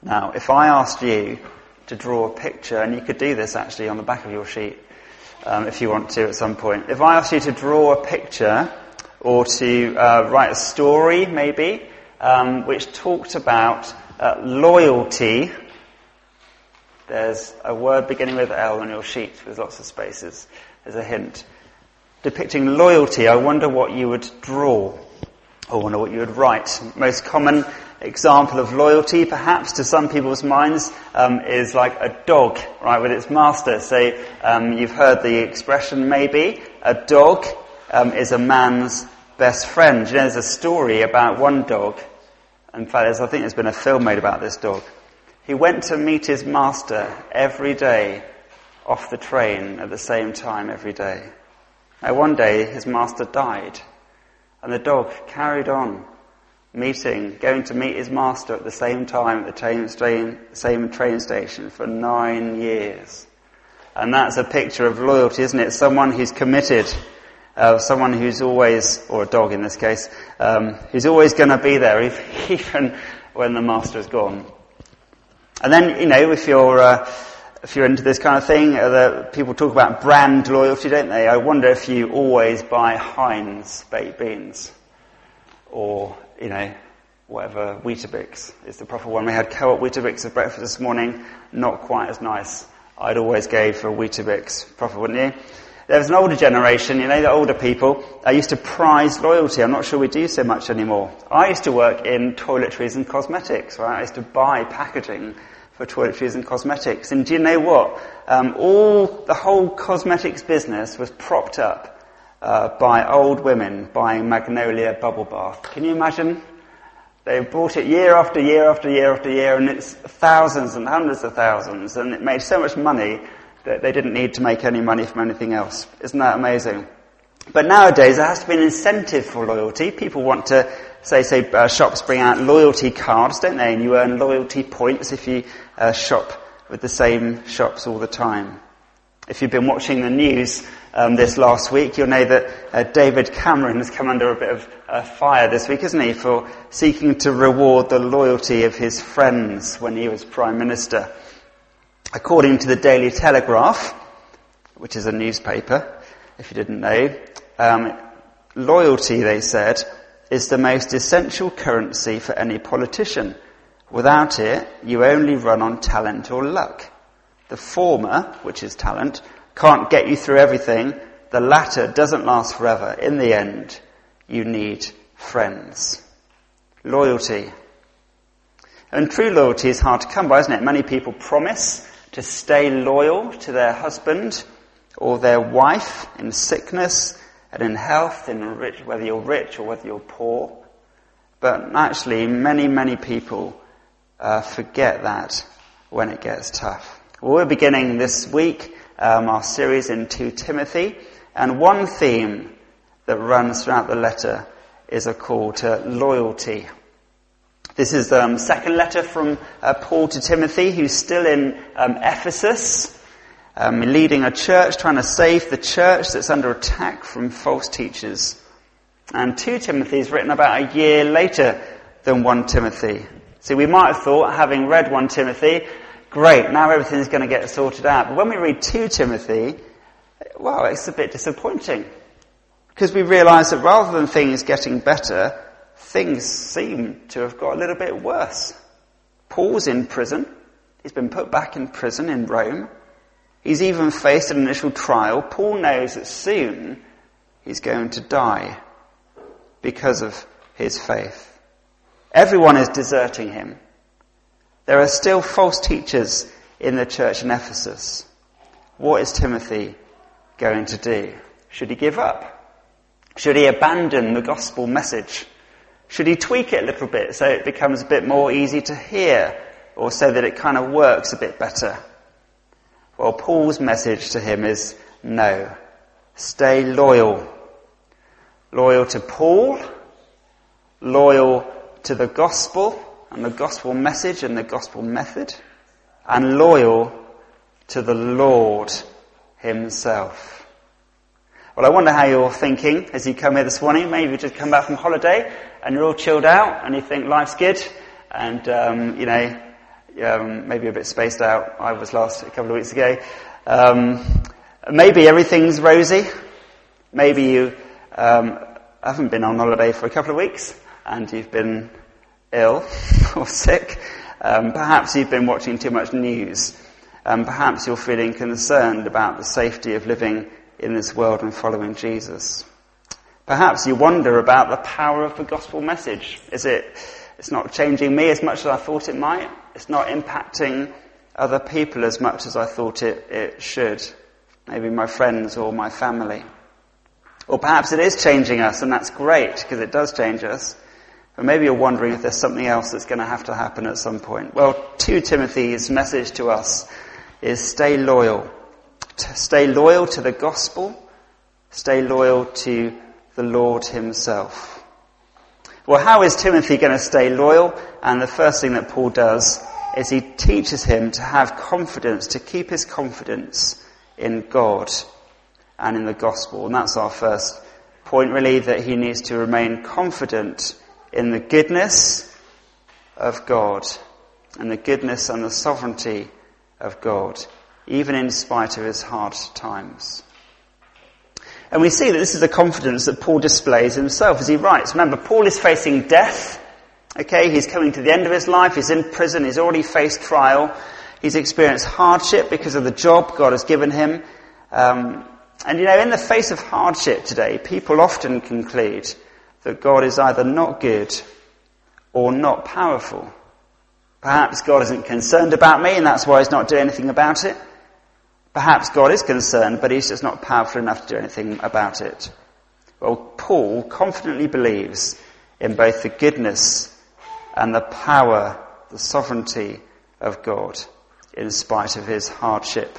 Now, if I asked you to draw a picture, and you could do this actually on the back of your sheet if you want to at some point. If I asked you to draw a picture or to write a story maybe which talked about loyalty, there's a word beginning with L on your sheet with lots of spaces. There's a hint. Depicting loyalty, I wonder what you would draw, or wonder what you would write. Most common example of loyalty, perhaps, to some people's minds, is like a dog, right, with its master. So you've heard the expression, maybe, a dog is a man's best friend. You know, there's a story about one dog. In fact, I think there's been a film made about this dog. He went to meet his master every day off the train at the same time every day. Now, one day, his master died, and the dog carried on going to meet his master at the same time at the same train station for 9 years. And that's a picture of loyalty, isn't it? Someone who's committed, someone who's always, or a dog in this case, who's always going to be there even when the master is gone. And then, you know, if you're into this kind of thing, people talk about brand loyalty, don't they? I wonder if you always buy Heinz baked beans, or, you know, whatever, Weetabix is the proper one. We had Co-op Weetabix for breakfast this morning, not quite as nice. I'd always go for a Weetabix proper, wouldn't you? There was an older generation, you know, the older people, I used to prize loyalty. I'm not sure we do so much anymore. I used to work in toiletries and cosmetics, right? I used to buy packaging for toiletries and cosmetics. And do you know what? The whole cosmetics business was propped up by old women buying Magnolia bubble bath. Can you imagine? They bought it year after year after year after year, and it's thousands and hundreds of thousands, and it made so much money that they didn't need to make any money from anything else. Isn't that amazing? But nowadays, there has to be an incentive for loyalty. People want to, shops bring out loyalty cards, don't they? And you earn loyalty points if you shop with the same shops all the time. If you've been watching the news this last week, you'll know that David Cameron has come under a bit of fire this week, hasn't he, for seeking to reward the loyalty of his friends when he was Prime Minister. According to the Daily Telegraph, which is a newspaper, if you didn't know, loyalty, they said, is the most essential currency for any politician. Without it, you only run on talent or luck. The former, which is talent, can't get you through everything. The latter doesn't last forever. In the end, you need friends. Loyalty. And true loyalty is hard to come by, isn't it? Many people promise to stay loyal to their husband or their wife in sickness and in health, whether you're rich or whether you're poor. But actually, many, many people forget that when it gets tough. Well, we're beginning this week our series in 2 Timothy, and one theme that runs throughout the letter is a call to loyalty. This is the second letter from Paul to Timothy, who's still in Ephesus, leading a church, trying to save the church that's under attack from false teachers. And 2 Timothy is written about a year later than 1 Timothy. So we might have thought, having read 1 Timothy, great, now everything's going to get sorted out. But when we read 2 Timothy, well, it's a bit disappointing. Because we realise that rather than things getting better, things seem to have got a little bit worse. Paul's in prison. He's been put back in prison in Rome. He's even faced an initial trial. Paul knows that soon he's going to die because of his faith. Everyone is deserting him. There are still false teachers in the church in Ephesus. What is Timothy going to do? Should he give up? Should he abandon the gospel message? Should he tweak it a little bit so it becomes a bit more easy to hear, or so that it kind of works a bit better? Well, Paul's message to him is no. Stay loyal. Loyal to Paul, loyal to the gospel and the gospel message and the gospel method, and loyal to the Lord himself. Well, I wonder how you're thinking as you come here this morning. Maybe you just come back from holiday and you're all chilled out and you think life's good and, maybe a bit spaced out. I was last a couple of weeks ago. Maybe everything's rosy. Maybe you haven't been on holiday for a couple of weeks and you've been ill or sick. Perhaps you've been watching too much news. Perhaps you're feeling concerned about the safety of living in this world and following Jesus. Perhaps you wonder about the power of the gospel message. It's not changing me as much as I thought it might. It's not impacting other people as much as I thought it should. Maybe my friends or my family. Or perhaps it is changing us, and that's great, because it does change us. But maybe you're wondering if there's something else that's going to have to happen at some point. Well, 2 Timothy's message to us is stay loyal. Stay loyal to the gospel. Stay loyal to the Lord himself. Well, how is Timothy going to stay loyal? And the first thing that Paul does is he teaches him to have confidence, to keep his confidence in God and in the gospel. And that's our first point, really, that he needs to remain confident in the goodness of God and the goodness and the sovereignty of God, even in spite of his hard times. And we see that this is the confidence that Paul displays himself as he writes. Remember, Paul is facing death. Okay, he's coming to the end of his life. He's in prison. He's already faced trial. He's experienced hardship because of the job God has given him. And in the face of hardship today, people often conclude that God is either not good or not powerful. Perhaps God isn't concerned about me and that's why he's not doing anything about it. Perhaps God is concerned, but he's just not powerful enough to do anything about it. Well, Paul confidently believes in both the goodness and the power, the sovereignty of God, in spite of his hardship.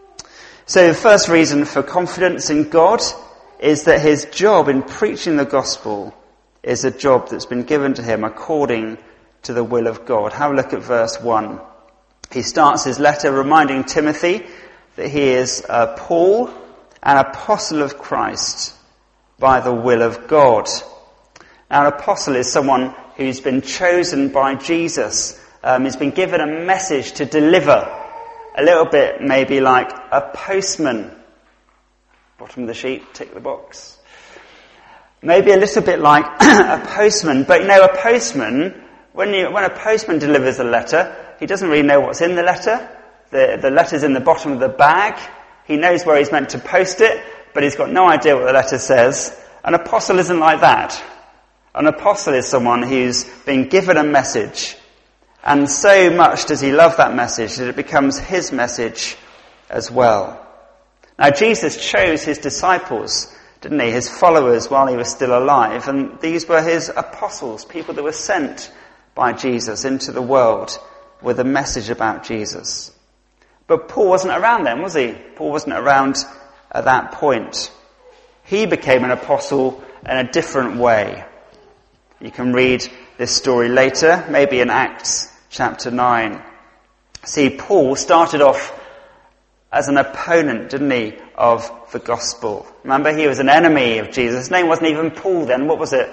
So the first reason for confidence in God is that his job in preaching the gospel is a job that's been given to him according to the will of God. Have a look at verse 1. He starts his letter reminding Timothy that he is Paul, an apostle of Christ by the will of God. Now, an apostle is someone who's been chosen by Jesus. He's been given a message to deliver. A little bit maybe like a postman. Bottom of the sheet, tick the box. Maybe a little bit like a postman. But a postman, when a postman delivers a letter, he doesn't really know what's in the letter. The letter's in the bottom of the bag. He knows where he's meant to post it, but he's got no idea what the letter says. An apostle isn't like that. An apostle is someone who's been given a message, and so much does he love that message that it becomes his message as well. Now, Jesus chose his disciples, didn't he? His followers while he was still alive, and these were his apostles, people that were sent by Jesus into the world with a message about Jesus. But Paul wasn't around then, was he? Paul wasn't around at that point. He became an apostle in a different way. You can read this story later, maybe in Acts chapter 9. See, Paul started off as an opponent, didn't he, of the gospel. Remember, he was an enemy of Jesus. His name wasn't even Paul then. What was it?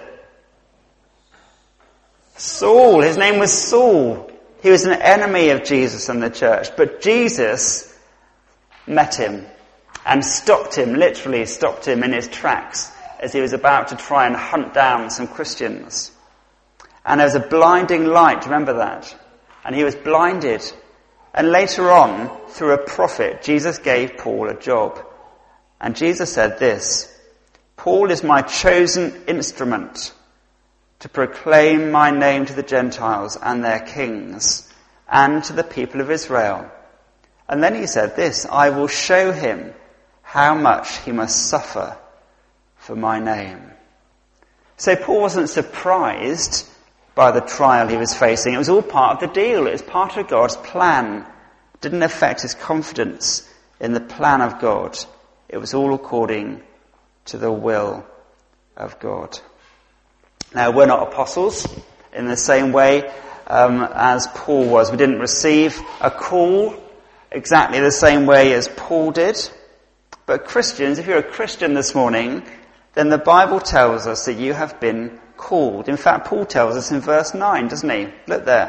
Saul. His name was Saul. He was an enemy of Jesus and the church. But Jesus met him and stopped him, literally stopped him in his tracks as he was about to try and hunt down some Christians. And there was a blinding light, remember that? And he was blinded. And later on, through a prophet, Jesus gave Paul a job. And Jesus said this, Paul is my chosen instrument to proclaim my name to the Gentiles and their kings, and to the people of Israel. And then he said this, I will show him how much he must suffer for my name. So Paul wasn't surprised by the trial he was facing. It was all part of the deal. It was part of God's plan. It didn't affect his confidence in the plan of God. It was all according to the will of God. Now, we're not apostles in the same way as Paul was. We didn't receive a call exactly the same way as Paul did. But Christians, if you're a Christian this morning, then the Bible tells us that you have been called. In fact, Paul tells us in verse 9, doesn't he? Look there.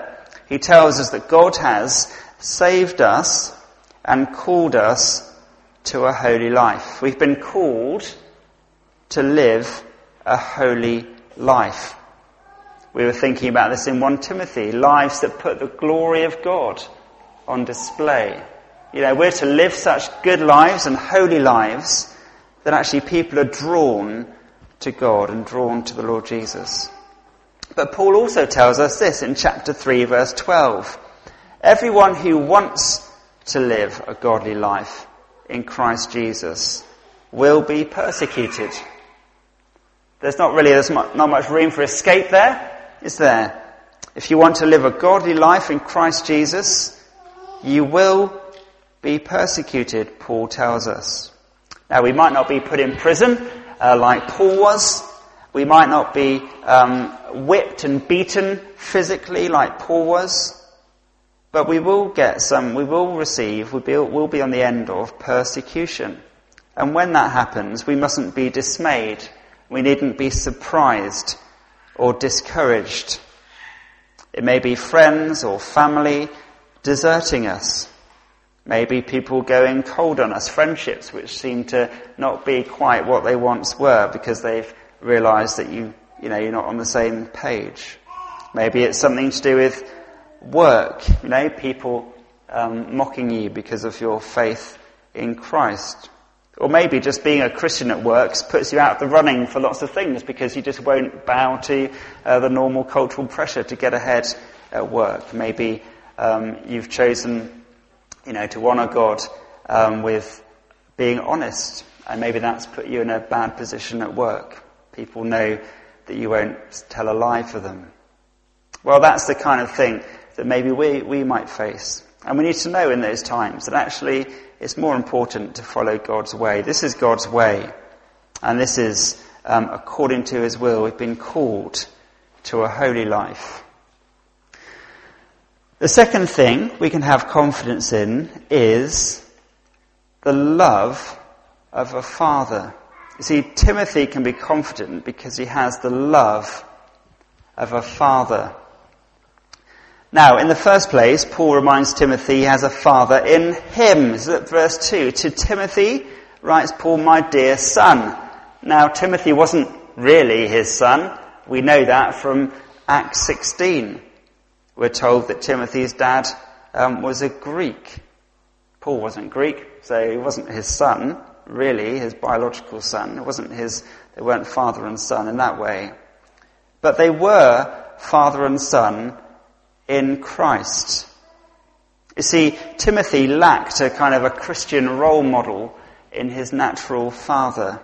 he tells us that God has saved us and called us to a holy life. We've been called to live a holy life. We were thinking about this in 1 Timothy, lives that put the glory of God on display. We're to live such good lives and holy lives that actually people are drawn to God and drawn to the Lord Jesus. But Paul also tells us this in chapter 3, verse 12. Everyone who wants to live a godly life in Christ Jesus will be persecuted. There's not much room for escape there, is there? If you want to live a godly life in Christ Jesus, you will be persecuted, Paul tells us. Now, we might not be put in prison like Paul was. We might not be whipped and beaten physically like Paul was. But we will be on the end of persecution. And when that happens, we mustn't be dismayed. We needn't be surprised or discouraged. It may be friends or family deserting us. Maybe people going cold on us, friendships which seem to not be quite what they once were because they've realised that you're not on the same page. Maybe it's something to do with work, people mocking you because of your faith in Christ. Or maybe just being a Christian at work puts you out of the running for lots of things because you just won't bow to the normal cultural pressure to get ahead at work. Maybe you've chosen to honour God with being honest, and maybe that's put you in a bad position at work. People know that you won't tell a lie for them. Well, that's the kind of thing that maybe we might face. And we need to know in those times that actually it's more important to follow God's way. This is God's way, and this is according to his will. We've been called to a holy life. The second thing we can have confidence in is the love of a father. You see, Timothy can be confident because he has the love of a father. Now, in the first place, Paul reminds Timothy he has a father in him. So at verse 2, to Timothy writes Paul, my dear son. Now, Timothy wasn't really his son. We know that from Acts 16. We're told that Timothy's dad was a Greek. Paul wasn't Greek, so he wasn't his son, really, his biological son. They weren't father and son in that way. But they were father and son in Christ. You see, Timothy lacked a kind of a Christian role model in his natural father.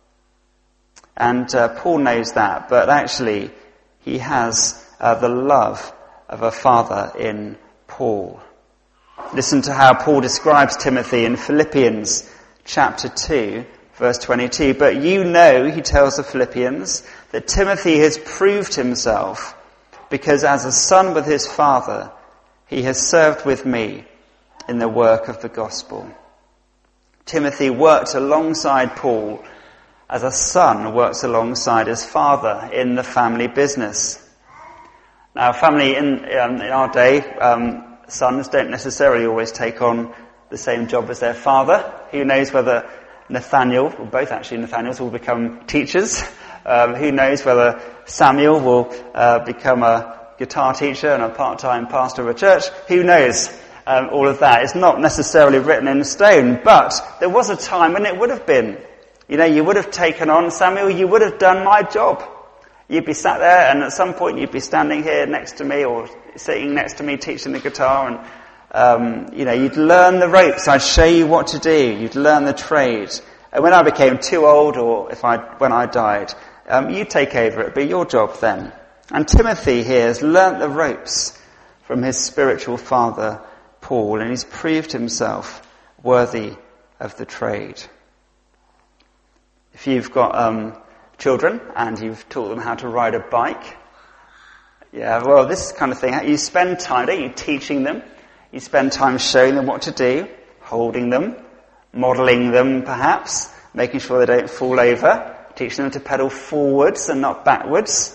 And Paul knows that, but actually he has the love of a father in Paul. Listen to how Paul describes Timothy in Philippians chapter 2, verse 22. But you know, he tells the Philippians, that Timothy has proved himself, because as a son with his father, he has served with me in the work of the gospel. Timothy worked alongside Paul as a son works alongside his father in the family business. Now, family in our day, sons don't necessarily always take on the same job as their father. Who knows whether Nathaniel, or both actually Nathaniels, will become teachers. Who knows whether Samuel will become a guitar teacher and a part-time pastor of a church. Who knows all of that. It's not necessarily written in stone, but there was a time when it would have been. You would have taken on, Samuel, you would have done my job. You'd be sat there, and at some point you'd be standing here next to me or sitting next to me teaching the guitar, and you'd learn the ropes. I'd show you what to do. You'd learn the trade. And when I became too old, or when I died, you'd take over. It'd be your job then. And Timothy here has learnt the ropes from his spiritual father, Paul, and he's proved himself worthy of the trade. If you've got children and you've taught them how to ride a bike, this kind of thing, you spend time, don't you, teaching them. You spend time showing them what to do, holding them, modelling them perhaps, making sure they don't fall over, teaching them to pedal forwards and not backwards.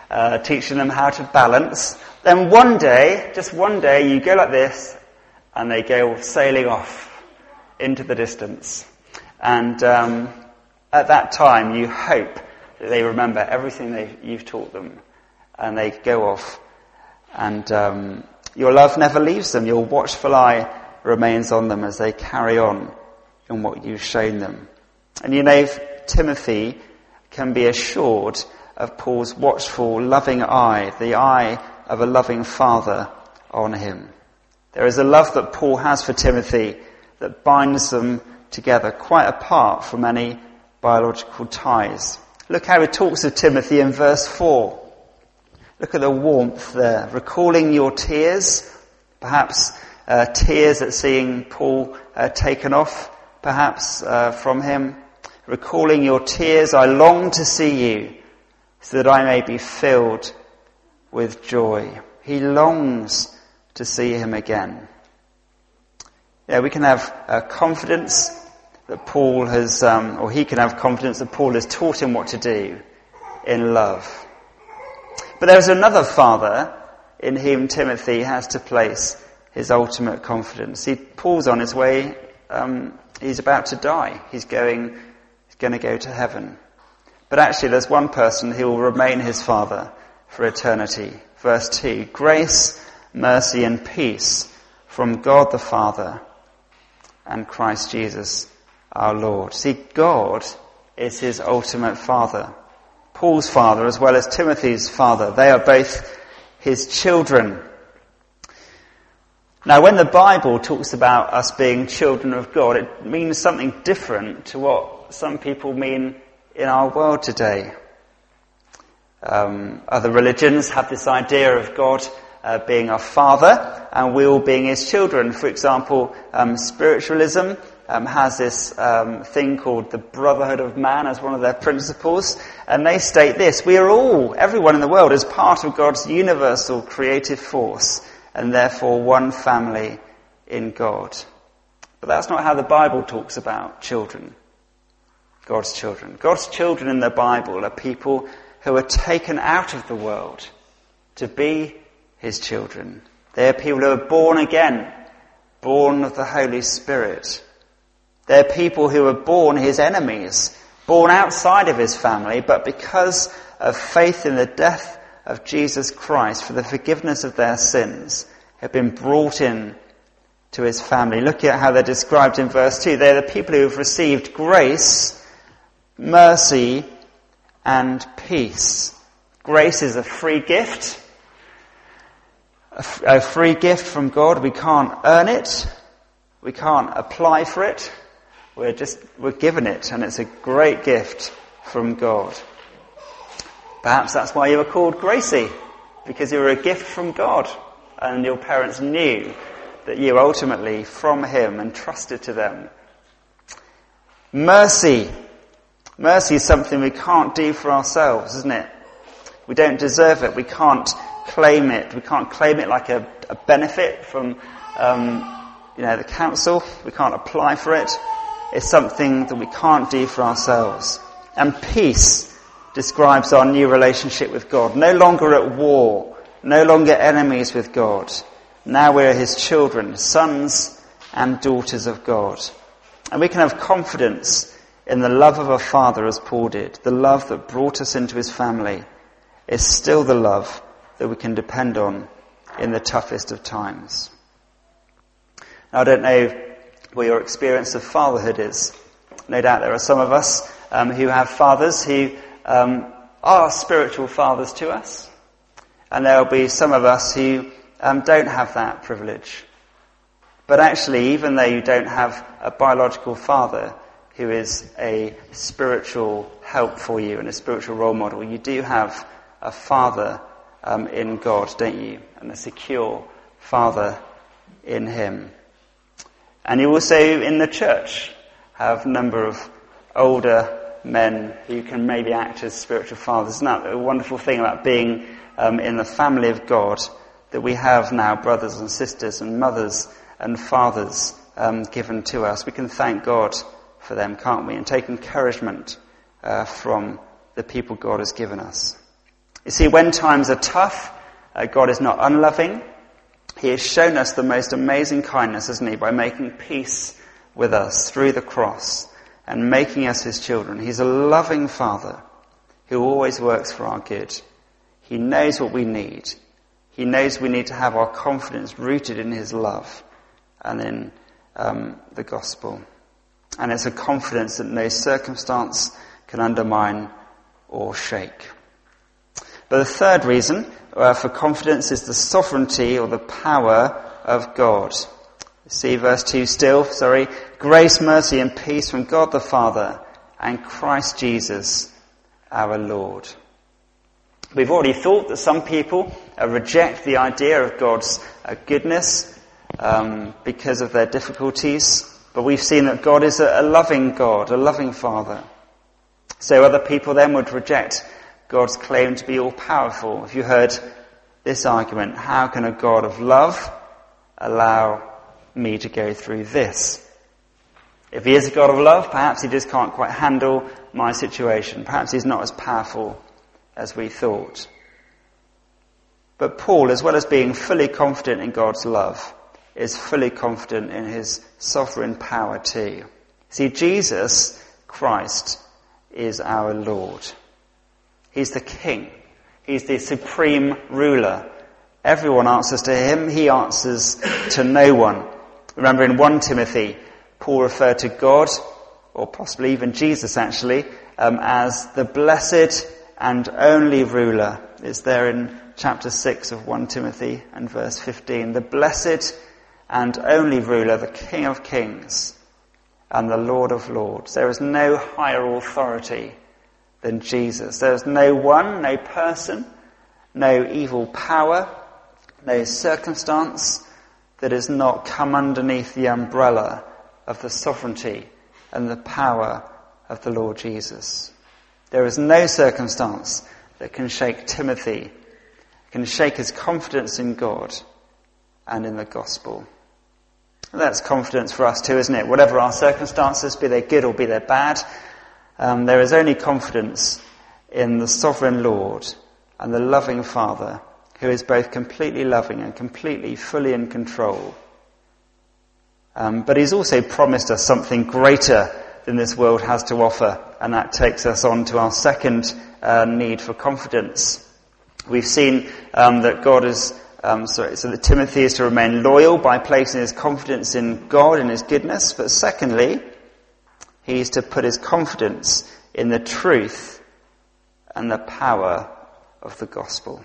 teaching them how to balance. Then one day, just one day, you go like this, and they go sailing off into the distance. And at that time, you hope that they remember everything you've taught them, and they go off. And your love never leaves them. Your watchful eye remains on them as they carry on in what you've shown them. And you know, Timothy can be assured of Paul's watchful, loving eye, the eye of a loving father on him. There is a love that Paul has for Timothy that binds them together, quite apart from any biological ties. Look how he talks of Timothy in verse 4. Look at the warmth there. Recalling your tears, perhaps tears at seeing Paul taken off, perhaps from him. Recalling your tears, I long to see you, so that I may be filled with joy. He longs to see him again. Yeah, we can have confidence that Paul has, or he can have confidence that Paul has taught him what to do in love. But there is another father in whom Timothy has to place his ultimate confidence. Paul's on his way, he's about to die. He's going to go to heaven. But actually there's one person who will remain his father for eternity. Verse 2, grace, mercy and peace from God the Father and Christ Jesus our Lord. See, God is his ultimate father. Paul's father as well as Timothy's father. They are both his children. Now, when the Bible talks about us being children of God, it means something different to what some people mean in our world today. Other religions have this idea of God being our father and we all being his children. For example, spiritualism has this thing called the brotherhood of man as one of their principles, and they state this: we are all, everyone in the world, is part of God's universal creative force and therefore one family in God. But that's not how the Bible talks about children. God's children. God's children in the Bible are people who are taken out of the world to be his children. They are people who are born again, born of the Holy Spirit. They're people who are born his enemies, born outside of his family, but because of faith in the death of Jesus Christ for the forgiveness of their sins, have been brought in to his family. Look at how they're described in verse 2. They're the people who have received grace, mercy, and peace. Grace is a free gift. A free gift from God. We can't earn it. We can't apply for it. We're given it, and it's a great gift from God. Perhaps that's why you were called Gracie, because you were a gift from God, and your parents knew that you ultimately from him and trusted to them. Mercy. Mercy is something we can't do for ourselves, isn't it? We don't deserve it. We can't claim it. We can't claim it like a benefit from the council. We can't apply for it. It's something that we can't do for ourselves. And peace describes our new relationship with God. No longer at war, no longer enemies with God. Now we're his children, sons and daughters of God. And we can have confidence in the love of a father as Paul did. The love that brought us into his family is still the love that we can depend on in the toughest of times. Now, I don't know what your experience of fatherhood is. No doubt there are some of us who have fathers who are spiritual fathers to us. And there will be some of us who don't have that privilege. But actually, even though you don't have a biological father who is a spiritual help for you and a spiritual role model, you do have a father in God, don't you? And a secure father in him. And you also, in the church, have a number of older men who can maybe act as spiritual fathers. Isn't that a wonderful thing about being in the family of God, that we have now brothers and sisters and mothers and fathers given to us? We can thank God for them, can't we? And take encouragement from the people God has given us. You see, when times are tough, God is not unloving. He has shown us the most amazing kindness, hasn't he, by making peace with us through the cross and making us his children. He's a loving Father who always works for our good. He knows what we need. He knows we need to have our confidence rooted in his love and in the gospel. And it's a confidence that no circumstance can undermine or shake. But the third reason for confidence is the sovereignty or the power of God. See verse 2 still, grace, mercy and peace from God the Father and Christ Jesus our Lord. We've already thought that some people reject the idea of God's goodness because of their difficulties, but we've seen that God is a loving God, a loving Father. So other people then would reject God's claim to be all-powerful. If you heard this argument, how can a God of love allow me to go through this? If he is a God of love, perhaps he just can't quite handle my situation. Perhaps he's not as powerful as we thought. But Paul, as well as being fully confident in God's love, is fully confident in his sovereign power too. See, Jesus Christ is our Lord. He's the King. He's the supreme ruler. Everyone answers to him. He answers to no one. Remember in 1 Timothy, Paul referred to God, or possibly even Jesus actually, as the blessed and only ruler. It's there in chapter 6 of 1 Timothy and verse 15. The blessed and only ruler, the King of kings and the Lord of lords. There is no higher authority than Jesus. There is no one, no person, no evil power, no circumstance that has not come underneath the umbrella of the sovereignty and the power of the Lord Jesus. There is no circumstance that can shake Timothy, can shake his confidence in God and in the gospel. And that's confidence for us too, isn't it? Whatever our circumstances, be they good or be they bad, there is only confidence in the sovereign Lord and the loving Father who is both completely loving and completely fully in control. But he's also promised us something greater than this world has to offer, and that takes us on to our second need for confidence. We've seen that God is, so that Timothy is to remain loyal by placing his confidence in God and his goodness, but secondly, he is to put his confidence in the truth and the power of the gospel.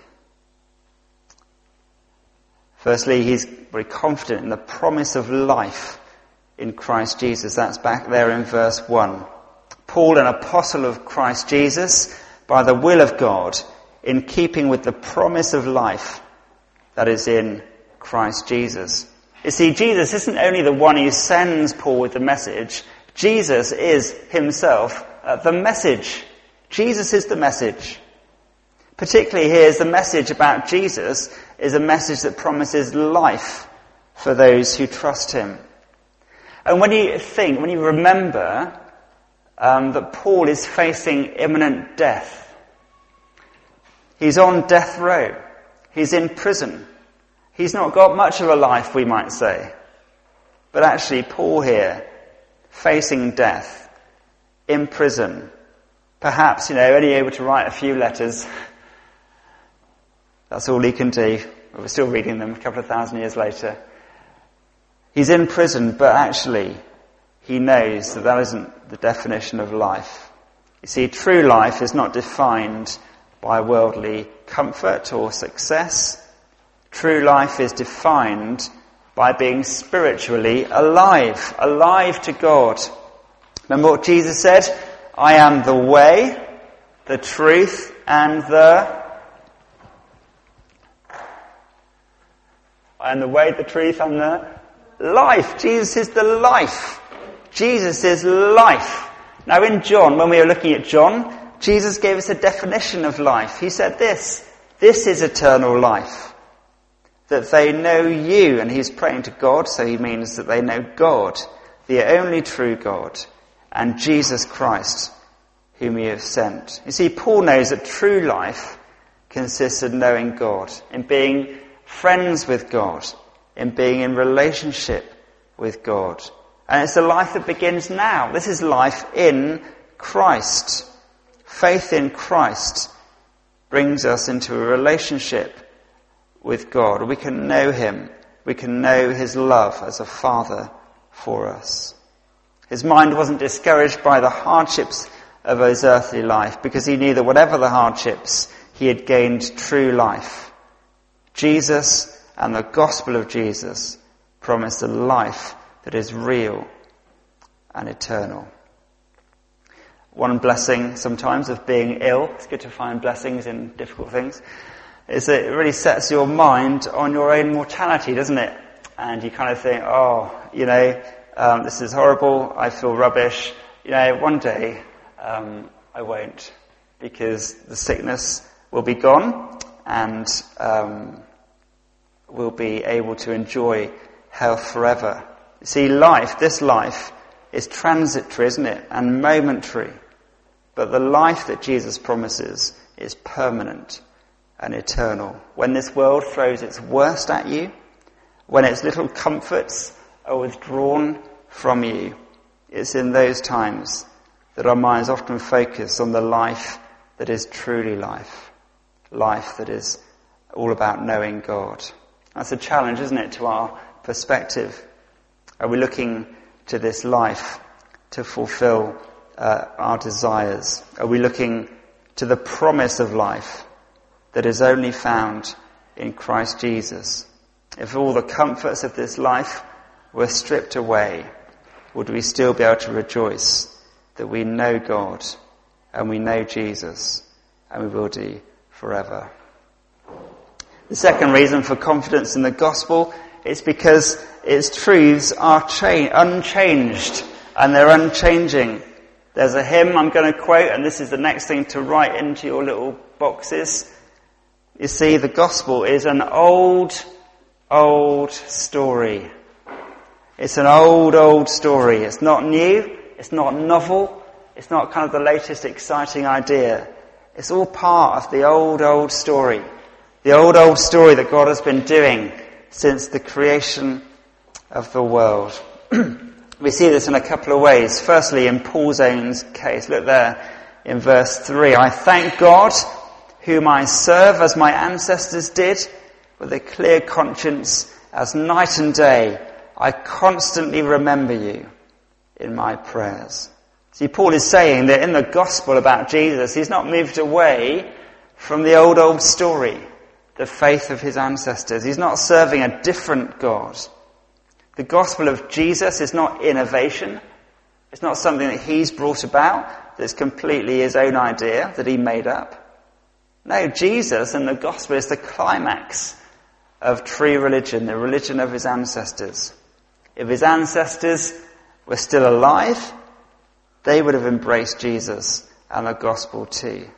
Firstly, he's very confident in the promise of life in Christ Jesus. That's back there in verse 1. Paul, an apostle of Christ Jesus, by the will of God, in keeping with the promise of life that is in Christ Jesus. You see, Jesus isn't only the one who sends Paul with the message. Jesus is himself the message. Jesus is the message. Particularly here, the message about Jesus is a message that promises life for those who trust him. And when you remember that Paul is facing imminent death, he's on death row, he's in prison, he's not got much of a life, we might say. But actually, Paul here, facing death, in prison, perhaps, only able to write a few letters. That's all he can do. We're still reading them a couple of thousand years later. He's in prison, but actually, he knows that that isn't the definition of life. You see, true life is not defined by worldly comfort or success. True life is defined by being spiritually alive to God. Remember what Jesus said? I am the way, the truth, and I am the way, the truth, and the life. Jesus is the life. Jesus is life. Now in John, when we were looking at John, Jesus gave us a definition of life. He said this is eternal life, that they know you, and he's praying to God, so he means that they know God, the only true God, and Jesus Christ, whom you have sent. You see, Paul knows that true life consists in knowing God, in being friends with God, in being in relationship with God. And it's a life that begins now. This is life in Christ. Faith in Christ brings us into a relationship with God. We can know him. We can know his love as a father for us. His mind wasn't discouraged by the hardships of his earthly life because he knew that whatever the hardships, he had gained true life. Jesus and the gospel of Jesus promise a life that is real and eternal. One blessing sometimes of being ill, it's good to find blessings in difficult things, is that it really sets your mind on your own mortality, doesn't it? And you kind of think, this is horrible, I feel rubbish. One day I won't, because the sickness will be gone and we'll be able to enjoy health forever. You see, this life is transitory, isn't it? And momentary. But the life that Jesus promises is permanent and eternal. When this world throws its worst at you, when its little comforts are withdrawn from you, it's in those times that our minds often focus on the life that is truly life. Life that is all about knowing God. That's a challenge, isn't it, to our perspective? Are we looking to this life to fulfill our desires? Are we looking to the promise of life that is only found in Christ Jesus? If all the comforts of this life were stripped away, would we still be able to rejoice that we know God and we know Jesus and we will do forever? The second reason for confidence in the gospel is because its truths are unchanged and they're unchanging. There's a hymn I'm going to quote, and this is the next thing to write into your little boxes. You see, the gospel is an old story. It's an old story. It's not new. It's not novel. It's not kind of the latest exciting idea. It's all part of the old story. The old story that God has been doing since the creation of the world. We see this in a couple of ways. Firstly, in Paul's own case. Look there in verse 3. I thank God, whom I serve as my ancestors did, with a clear conscience as night and day. I constantly remember you in my prayers. See, Paul is saying that in the gospel about Jesus, he's not moved away from the old story, the faith of his ancestors. He's not serving a different God. The gospel of Jesus is not innovation. It's not something that he's brought about, that's completely his own idea that he made up. No, Jesus and the gospel is the climax of true religion, the religion of his ancestors. If his ancestors were still alive, they would have embraced Jesus and the gospel too.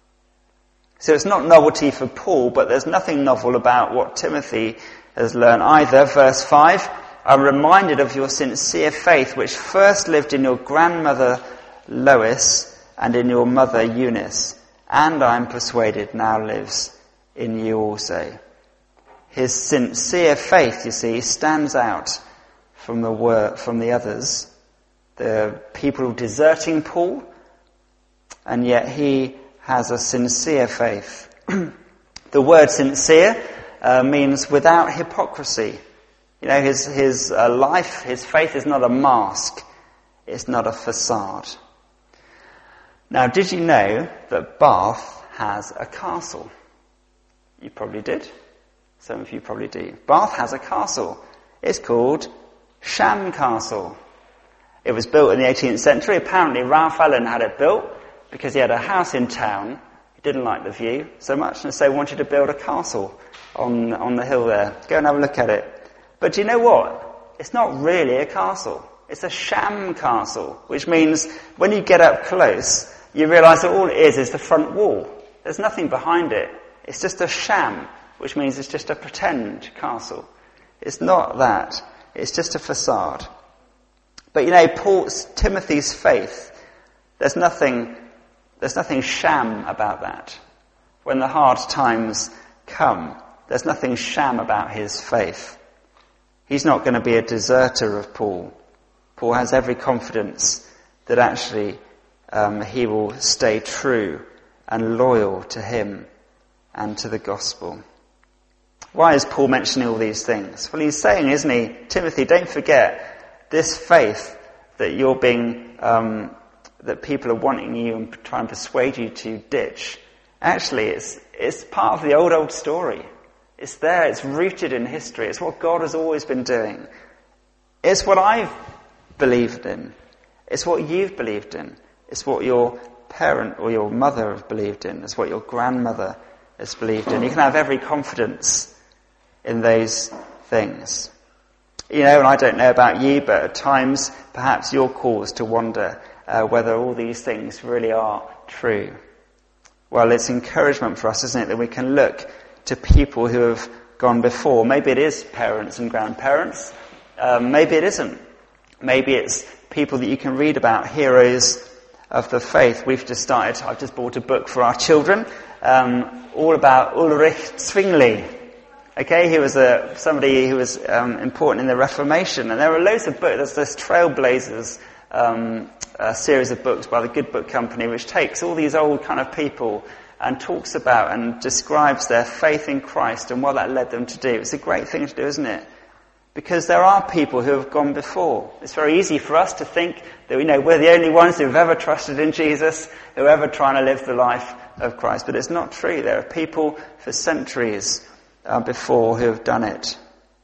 So it's not novelty for Paul, but there's nothing novel about what Timothy has learned either. Verse 5, I'm reminded of your sincere faith, which first lived in your grandmother Lois and in your mother Eunice, and I am persuaded now lives in you also. His sincere faith, you see, stands out from the others, the people deserting Paul, and yet he has a sincere faith. The word sincere means without hypocrisy. You know, his life, his faith is not a mask. It's not a facade. Now, did you know that Bath has a castle? You probably did. Some of you probably do. Bath has a castle. It's called Sham Castle. It was built in the 18th century. Apparently Ralph Allen had it built because he had a house in town. He didn't like the view so much, and so wanted to build a castle on the hill there. Go and have a look at it. But do you know what? It's not really a castle. It's a sham castle, which means when you get up close, you realise that all it is the front wall. There's nothing behind it. It's just a sham, which means it's just a pretend castle. It's not that. It's just a facade. But you know, Timothy's faith, there's nothing sham about that. When the hard times come, there's nothing sham about his faith. He's not going to be a deserter of Paul. Paul has every confidence that actually he will stay true and loyal to him and to the gospel. Why is Paul mentioning all these things? Well, he's saying, isn't he, Timothy, don't forget this faith that you're being, that people are wanting you and trying to persuade you to ditch. Actually, it's part of the old story. It's there, it's rooted in history. It's what God has always been doing. It's what I've believed in. It's what you've believed in. It's what your parent or your mother have believed in. It's what your grandmother has believed in. You can have every confidence in those things. You know, and I don't know about you, but at times perhaps you're caused to wonder whether all these things really are true. Well, it's encouragement for us, isn't it, that we can look to people who have gone before. Maybe it is parents and grandparents. Maybe it isn't. Maybe it's people that you can read about, heroes of the faith. I've just bought a book for our children, all about Ulrich Zwingli. Okay, he was somebody who was important in the Reformation, and there are loads of books. There's this Trailblazers a series of books by the Good Book Company, which takes all these old kind of people and talks about and describes their faith in Christ and what that led them to do. It's a great thing to do, isn't it? Because there are people who have gone before. It's very easy for us to think that we're the only ones who have ever trusted in Jesus, who are ever trying to live the life of Christ. But it's not true. There are people for centuries before who have done it.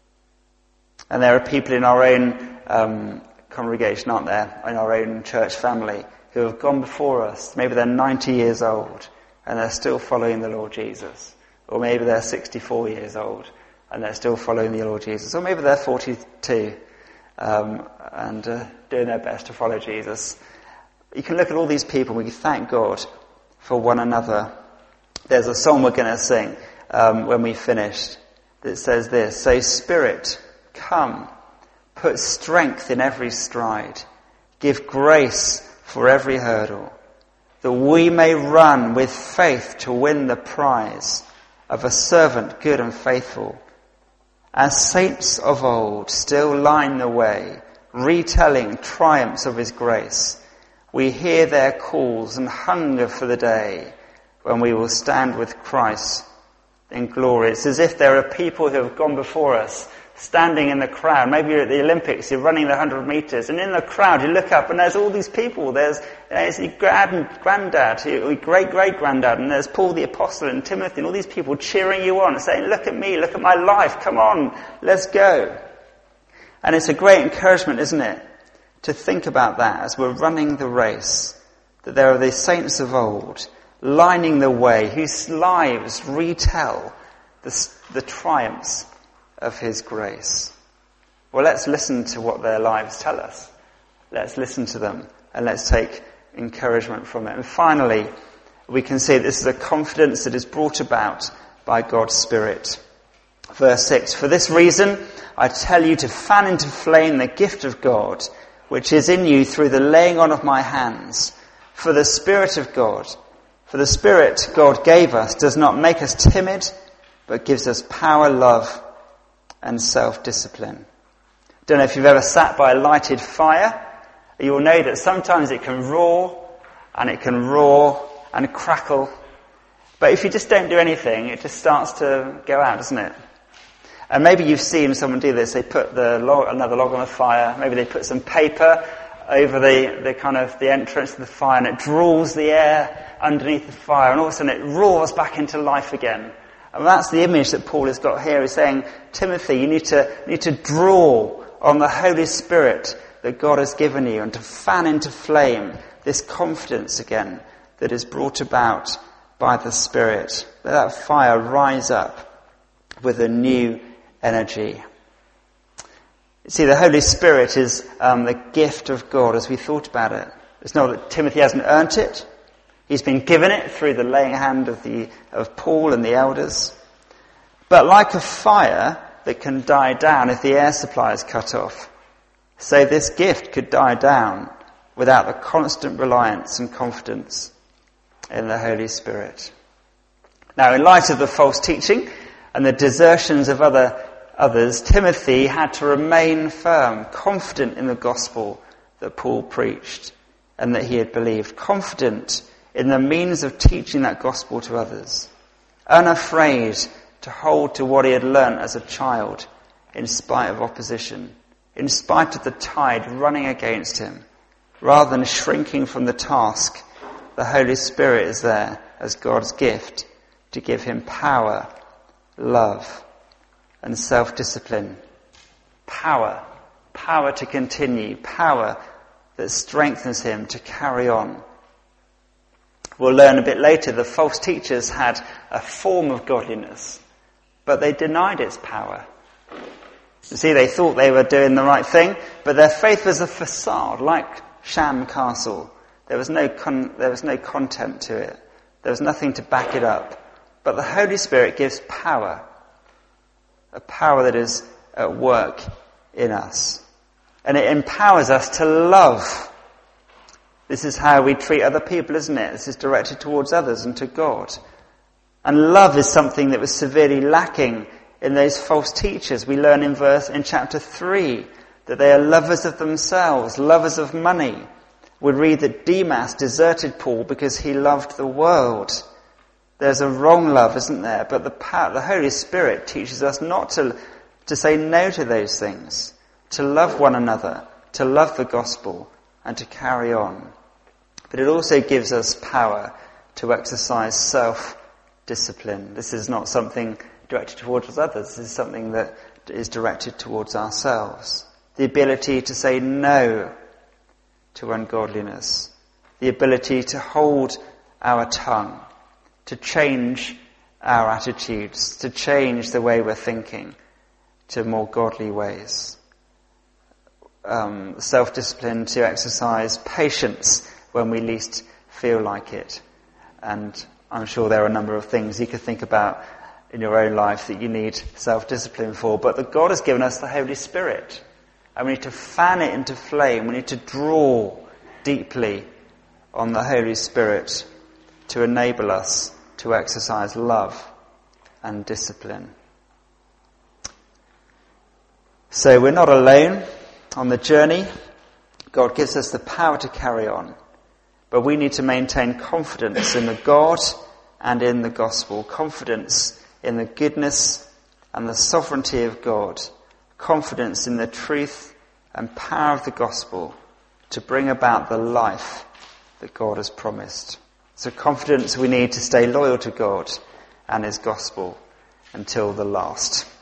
And there are people in our own congregation, aren't there, in our own church family, who have gone before us. Maybe they're 90 years old and they're still following the Lord Jesus. Or maybe they're 64 years old and they're still following the Lord Jesus. Or maybe they're 42 and doing their best to follow Jesus. You can look at all these people and we thank God for one another. There's a song we're going to sing when we finished that says this: "So Spirit, come, put strength in every stride, give grace for every hurdle, that we may run with faith to win the prize of a servant good and faithful. As saints of old still line the way, retelling triumphs of his grace, we hear their calls and hunger for the day when we will stand with Christ in glory." It's as if there are people who have gone before us, standing in the crowd. Maybe you're at the Olympics, you're running the 100 metres, and in the crowd you look up and there's all these people. There's your granddad, your great-great-granddad, and there's Paul the Apostle and Timothy and all these people cheering you on and saying, "Look at me, look at my life, come on, let's go." And it's a great encouragement, isn't it, to think about that as we're running the race, that there are these saints of old lining the way whose lives retell the triumphs of his grace. Well, let's listen to what their lives tell us. Let's listen to them and let's take encouragement from it. And finally, we can see this is a confidence that is brought about by God's Spirit. Verse 6, "For this reason I tell you to fan into flame the gift of God, which is in you through the laying on of my hands. For the Spirit God gave us does not make us timid, but gives us power, love, and self-discipline." Don't know if you've ever sat by a lighted fire. You'll know that sometimes it can roar and crackle. But if you just don't do anything, it just starts to go out, doesn't it? And maybe you've seen someone do this. They put another log on the fire. Maybe they put some paper over the entrance to the fire, and it draws the air underneath the fire, and all of a sudden it roars back into life again. And that's the image that Paul has got here. He's saying, Timothy, you need to draw on the Holy Spirit that God has given you and to fan into flame this confidence again that is brought about by the Spirit. Let that fire rise up with a new energy. You see, the Holy Spirit is the gift of God as we thought about it. It's not that Timothy hasn't earned it. He's been given it through the laying hand of Paul and the elders. But like a fire that can die down if the air supply is cut off, so this gift could die down without the constant reliance and confidence in the Holy Spirit. Now, in light of the false teaching and the desertions of others, Timothy had to remain firm, confident in the gospel that Paul preached and that he had believed, confident in the means of teaching that gospel to others, unafraid to hold to what he had learnt as a child in spite of opposition, in spite of the tide running against him. Rather than shrinking from the task, the Holy Spirit is there as God's gift to give him power, love, and self-discipline. Power to continue, power that strengthens him to carry on. We'll learn a bit later the false teachers had a form of godliness, but they denied its power. You see, they thought they were doing the right thing, but their faith was a facade, like sham castle. There was no content to it. There was nothing to back it up. But the Holy Spirit gives power, a power that is at work in us. And it empowers us to love. This is how we treat other people, isn't it? This is directed towards others and to God. And love is something that was severely lacking in those false teachers. We learn in chapter 3 that they are lovers of themselves, lovers of money. We read that Demas deserted Paul because he loved the world. There's a wrong love, isn't there? But the Holy Spirit teaches us not to say no to those things, to love one another, to love the gospel, and to carry on. But it also gives us power to exercise self-discipline. This is not something directed towards others. This is something that is directed towards ourselves. The ability to say no to ungodliness. The ability to hold our tongue. To change our attitudes. To change the way we're thinking to more godly ways. Self-discipline to exercise patience when we least feel like it. And I'm sure there are a number of things you could think about in your own life that you need self-discipline for. But God has given us the Holy Spirit. And we need to fan it into flame. We need to draw deeply on the Holy Spirit to enable us to exercise love and discipline. So we're not alone on the journey. God gives us the power to carry on. But we need to maintain confidence in the God and in the gospel. Confidence in the goodness and the sovereignty of God. Confidence in the truth and power of the gospel to bring about the life that God has promised. So confidence we need to stay loyal to God and his gospel until the last.